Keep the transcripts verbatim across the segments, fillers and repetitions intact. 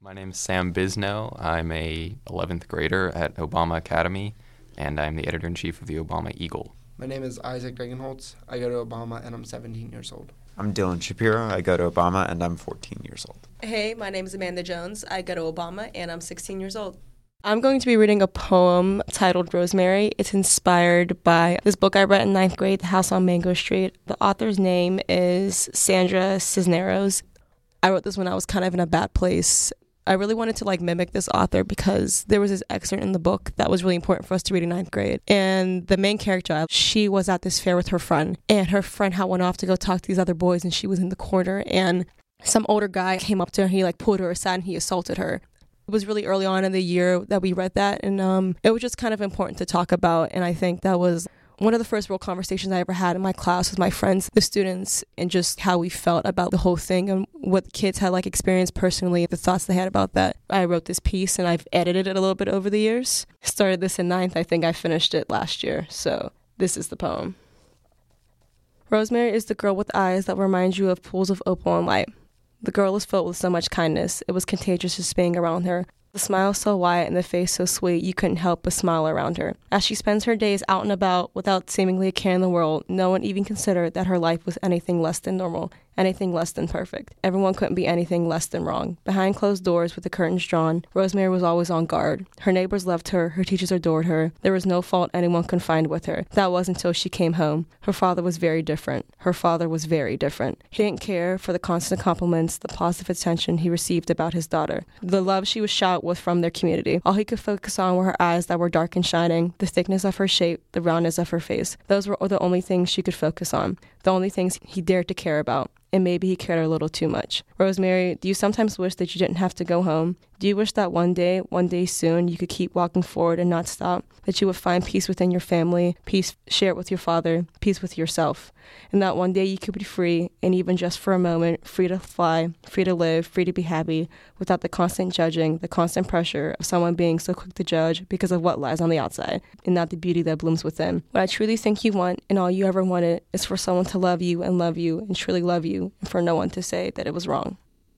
My name is Sam Bisno. I'm a eleventh grader at Obama Academy, and I'm the editor-in-chief of the Obama Eagle. My name is Isaac Regenholtz. I go to Obama, and I'm seventeen years old. I'm Dylan Shapiro. I go to Obama, and I'm fourteen years old. Hey, my name is Amanda Jones. I go to Obama, and I'm sixteen years old. I'm going to be reading a poem titled Rosemary. It's inspired by this book I read in ninth grade, The House on Mango Street. The author's name is Sandra Cisneros. I wrote this when I was kind of in a bad place. I really wanted to like mimic this author because there was this excerpt in the book that was really important for us to read in ninth grade. And the main character, she was at this fair with her friend, and her friend had went off to go talk to these other boys, and she was in the corner, and some older guy came up to her, and he like pulled her aside and he assaulted her. It was really early on in the year that we read that, and um, it was just kind of important to talk about, and I think that was one of the first real conversations I ever had in my class with my friends, the students, and just how we felt about the whole thing and what the kids had like experienced personally, the thoughts they had about that. I wrote this piece and I've edited it a little bit over the years. Started this in ninth. I think I finished it last year. So this is the poem. Rosemary is the girl with eyes that remind you of pools of opal and light. The girl is filled with so much kindness. It was contagious just being around her. The smile so wide and the face so sweet, you couldn't help but smile around her. As she spends her days out and about without seemingly a care in the world, no one even considered that her life was anything less than normal, anything less than perfect. Everyone couldn't be anything less than wrong. Behind closed doors with the curtains drawn, Rosemary was always on guard. Her neighbors loved her, her teachers adored her. There was no fault anyone could find with her. That was until she came home. Her father was very different. Her father was very different. He didn't care for the constant compliments, the positive attention he received about his daughter. The love she was showered was from their community. All he could focus on were her eyes that were dark and shining, the thickness of her shape, the roundness of her face. Those were the only things she could focus on, the only things he dared to care about. And maybe he cared a little too much. Rosemary, do you sometimes wish that you didn't have to go home? Do you wish that one day, one day soon, you could keep walking forward and not stop? That you would find peace within your family, peace shared with your father, peace with yourself. And that one day you could be free, and even just for a moment, free to fly, free to live, free to be happy, without the constant judging, the constant pressure of someone being so quick to judge because of what lies on the outside, and not the beauty that blooms within. What I truly think you want, and all you ever wanted, is for someone to love you and love you and truly love you, and for no one to say that it was wrong.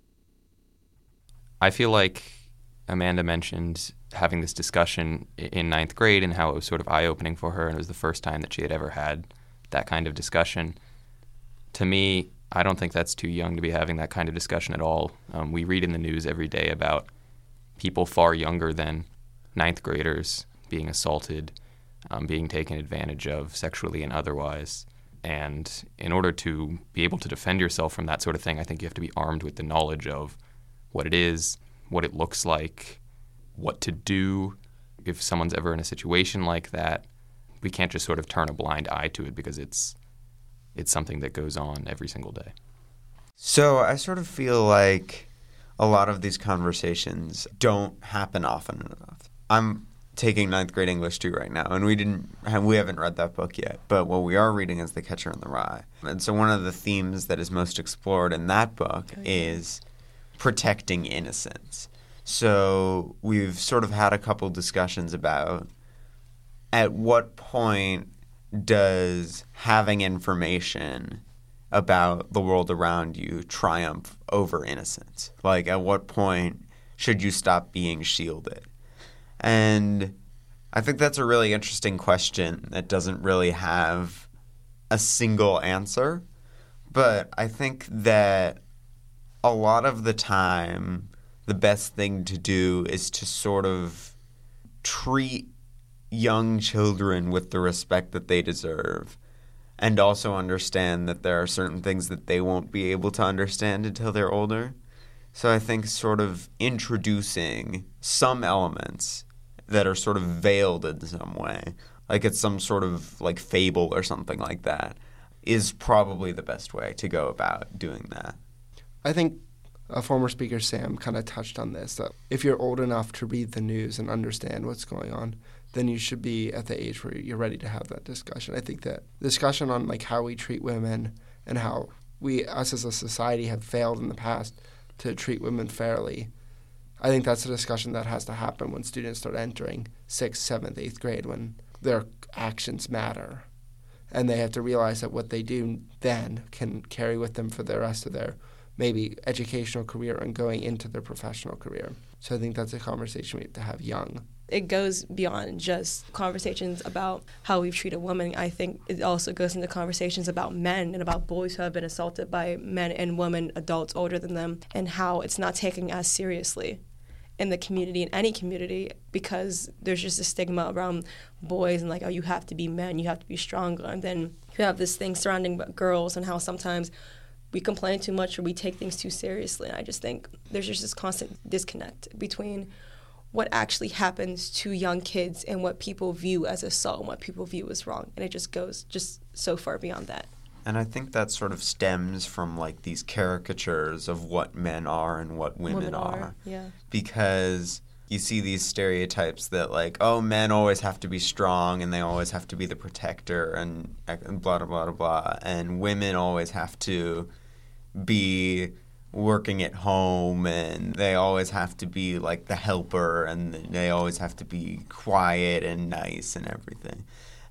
I feel like Amanda mentioned having this discussion in ninth grade and how it was sort of eye-opening for her, and it was the first time that she had ever had that kind of discussion. To me, I don't think that's too young to be having that kind of discussion at all. Um, we read in the news every day about people far younger than ninth graders being assaulted, um, being taken advantage of sexually and otherwise. And in order to be able to defend yourself from that sort of thing, I think you have to be armed with the knowledge of what it is, what it looks like, what to do if someone's ever in a situation like that. We can't just sort of turn a blind eye to it because it's it's something that goes on every single day. So I sort of feel like a lot of these conversations don't happen often enough. I'm taking ninth grade English two right now, and we didn't have, we haven't read that book yet, but what we are reading is The Catcher in the Rye. And so one of the themes that is most explored in that book is protecting innocence. So we've sort of had a couple discussions about at what point does having information about the world around you triumph over innocence? Like, at what point should you stop being shielded? And I think that's a really interesting question that doesn't really have a single answer. But I think that a lot of the time, the best thing to do is to sort of treat young children with the respect that they deserve, and also understand that there are certain things that they won't be able to understand until they're older. So I think sort of introducing some elements that are sort of veiled in some way, like it's some sort of like fable or something like that, is probably the best way to go about doing that. I think a former speaker, Sam, kind of touched on this, that if you're old enough to read the news and understand what's going on, then you should be at the age where you're ready to have that discussion. I think that discussion on like how we treat women and how we, us as a society, have failed in the past to treat women fairly, I think that's a discussion that has to happen when students start entering sixth, seventh, eighth grade, when their actions matter. And they have to realize that what they do then can carry with them for the rest of their maybe educational career and going into their professional career. So I think that's a conversation we have to have young. It goes beyond just conversations about how we treat a woman. I think it also goes into conversations about men and about boys who have been assaulted by men and women, adults older than them, and how it's not taken as seriously in the community, in any community, because there's just a stigma around boys and like, oh, you have to be men, you have to be stronger. And then you have this thing surrounding girls and how sometimes we complain too much or we take things too seriously. And I just think there's just this constant disconnect between what actually happens to young kids and what people view as assault and what people view as wrong. And it just goes just so far beyond that. And I think that sort of stems from like these caricatures of what men are and what women, Women are, are. yeah. Because you see these stereotypes that like, oh, men always have to be strong and they always have to be the protector and, and blah, blah, blah, blah. And women always have to be working at home and they always have to be like the helper and they always have to be quiet and nice and everything.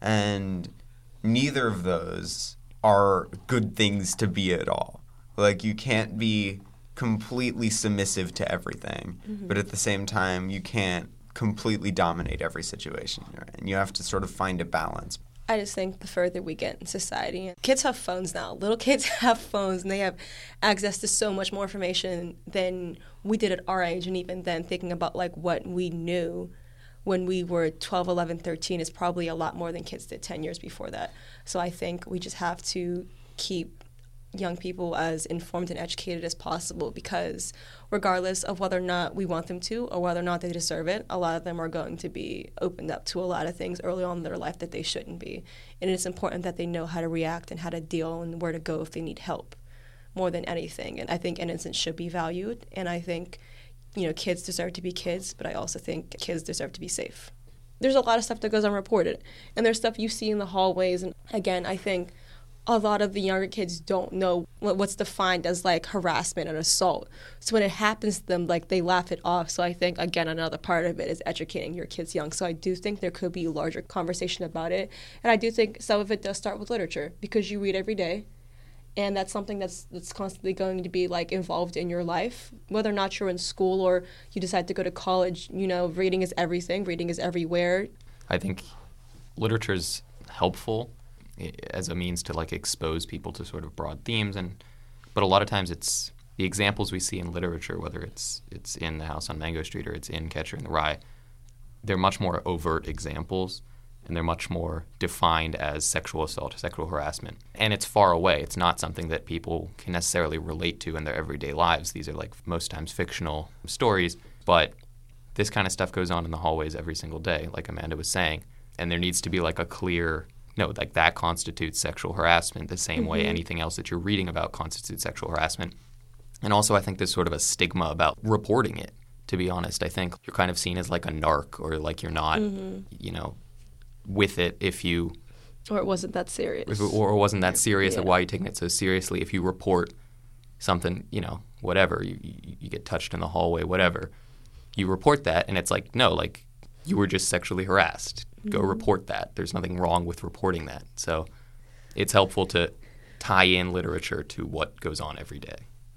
And neither of those are good things to be at all. Like you can't be completely submissive to everything, mm-hmm. but at the same time you can't completely dominate every situation you're in. You have to sort of find a balance. I just think the further we get in society, kids have phones now. Little kids have phones, and they have access to so much more information than we did at our age. And even then, thinking about like what we knew when we were twelve, eleven, thirteen is probably a lot more than kids did ten years before that. So I think we just have to keep young people as informed and educated as possible, because regardless of whether or not we want them to or whether or not they deserve it, a lot of them are going to be opened up to a lot of things early on in their life that they shouldn't be. And it's important that they know how to react and how to deal and where to go if they need help more than anything. And I think innocence should be valued. And I think, you know, kids deserve to be kids, but I also think kids deserve to be safe. There's a lot of stuff that goes unreported. And there's stuff you see in the hallways. And again, I think a lot of the younger kids don't know what's defined as like harassment and assault. So when it happens to them, like they laugh it off. So I think, again, another part of it is educating your kids young. So I do think there could be a larger conversation about it. And I do think some of it does start with literature, because you read every day. And that's something that's that's constantly going to be like involved in your life. Whether or not you're in school or you decide to go to college, you know, reading is everything. Reading is everywhere. I think literature's helpful as a means to like expose people to sort of broad themes, and but a lot of times it's the examples we see in literature, whether it's it's in The House on Mango Street or it's in Catcher in the Rye, they're much more overt examples, and they're much more defined as sexual assault, sexual harassment. And it's far away. It's not something that people can necessarily relate to in their everyday lives. These are like most times fictional stories, but this kind of stuff goes on in the hallways every single day, like Amanda was saying, and there needs to be like a clear no, like that constitutes sexual harassment the same mm-hmm. way anything else that you're reading about constitutes sexual harassment. And also I think there's sort of a stigma about reporting it, to be honest. I think you're kind of seen as like a narc, or like you're not, mm-hmm. you know, with it if you... Or it wasn't that serious. If it, or it wasn't that serious, yeah. Like why are you taking it so seriously? If you report something, you know, whatever, you, you, you get touched in the hallway, whatever, you report that, and it's like, no, like you were just sexually harassed. Go report that. There's nothing wrong with reporting that. So it's helpful to tie in literature to what goes on every day.